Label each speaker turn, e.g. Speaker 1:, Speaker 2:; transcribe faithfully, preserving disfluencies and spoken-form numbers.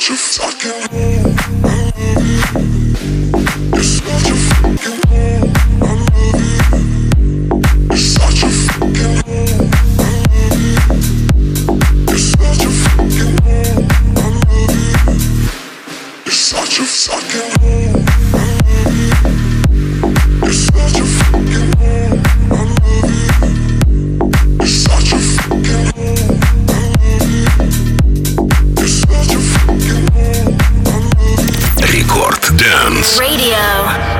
Speaker 1: such a fucking hole. I love you. You're such a fucking hole. I love you. You're such a fucking hole. I love you. You're such a fucking hole. I love you. You're such a fucking hole. I love you. You're such a fucking hole. I love you. You're such a fucking hole. I love you. You're such a fucking hole. I love you.
Speaker 2: Рекорд Dance
Speaker 3: Radio.